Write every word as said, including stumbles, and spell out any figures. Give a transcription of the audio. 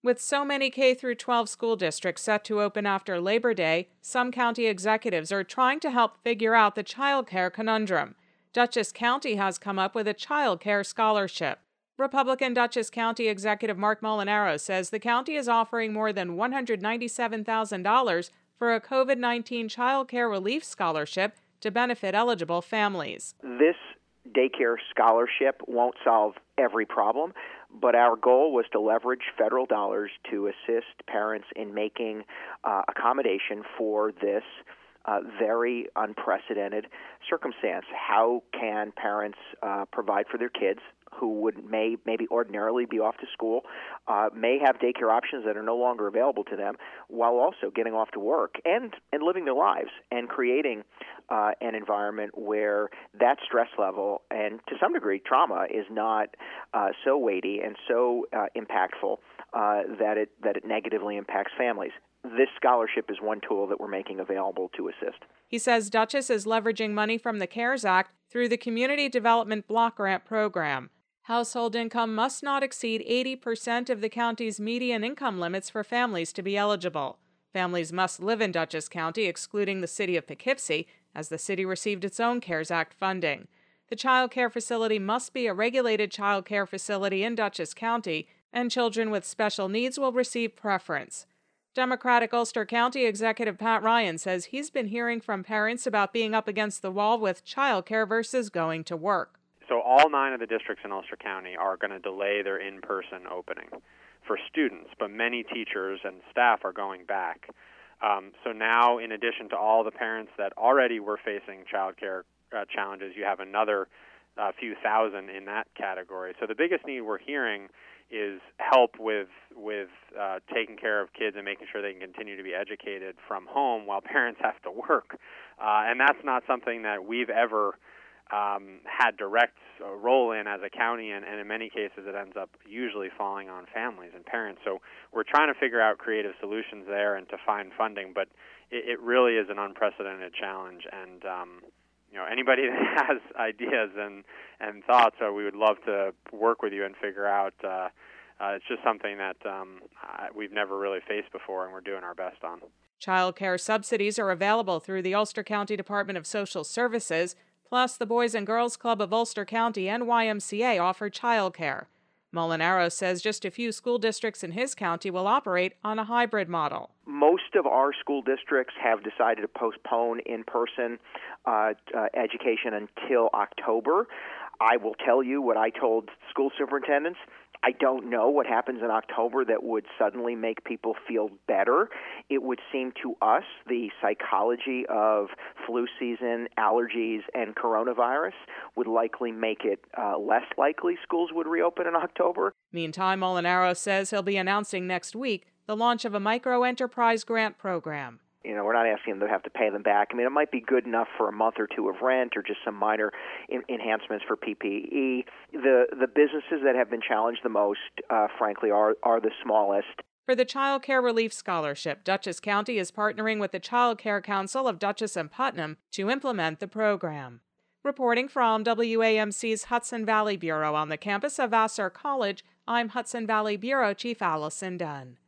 With so many K through twelve school districts set to open after Labor Day, some county executives are trying to help figure out the child care conundrum. Dutchess County has come up with a child care scholarship. Republican Dutchess County Executive Mark Molinaro says the county is offering more than one hundred ninety-seven thousand dollars for a COVID nineteen child care relief scholarship to benefit eligible families. This daycare scholarship won't solve every problem, but our goal was to leverage federal dollars to assist parents in making uh, accommodation for this uh, very unprecedented circumstance. How can parents uh, provide for their kids who would may maybe ordinarily be off to school, uh, may have daycare options that are no longer available to them, while also getting off to work and, and living their lives and creating uh, an environment where that stress level and, to some degree, trauma is not uh, so weighty and so uh, impactful uh, that it that it negatively impacts families. This scholarship is one tool that we're making available to assist. He says Dutchess is leveraging money from the CARES Act through the Community Development Block Grant Program. Household income must not exceed eighty percent of the county's median income limits for families to be eligible. Families must live in Dutchess County, excluding the city of Poughkeepsie, as the city received its own CARES Act funding. The child care facility must be a regulated child care facility in Dutchess County, and children with special needs will receive preference. Democratic Ulster County Executive Pat Ryan says he's been hearing from parents about being up against the wall with child care versus going to work. So all nine of the districts in Ulster County are going to delay their in-person opening for students, but many teachers and staff are going back. Um, so now, in addition to all the parents that already were facing child care uh, challenges, you have another uh, few thousand in that category. So the biggest need we're hearing is help with with uh, taking care of kids and making sure they can continue to be educated from home while parents have to work. Uh, and that's not something that we've ever Um, had direct uh, role in as a county, and, and in many cases it ends up usually falling on families and parents. So we're trying to figure out creative solutions there and to find funding, but it, it really is an unprecedented challenge. And um, you know, anybody that has ideas and, and thoughts, uh, we would love to work with you and figure out. Uh, uh, it's just something that um, uh, we've never really faced before, and we're doing our best on. Child care subsidies are available through the Ulster County Department of Social Services. Plus, the Boys and Girls Club of Ulster County and Y M C A offer childcare. Molinaro says just a few school districts in his county will operate on a hybrid model. Most of our school districts have decided to postpone in-person uh, uh, education until October. I will tell you what I told school superintendents. I don't know what happens in October that would suddenly make people feel better. It would seem to us the psychology of flu season, allergies, and coronavirus would likely make it uh, less likely schools would reopen in October. Meantime, Molinaro says he'll be announcing next week the launch of a micro-enterprise grant program. You know, we're not asking them to have to pay them back. I mean, it might be good enough for a month or two of rent or just some minor in- enhancements for P P E. The the businesses that have been challenged the most, uh, frankly, are, are the smallest. For the Child Care Relief Scholarship, Dutchess County is partnering with the Child Care Council of Dutchess and Putnam to implement the program. Reporting from W A M C's Hudson Valley Bureau on the campus of Vassar College, I'm Hudson Valley Bureau Chief Allison Dunn.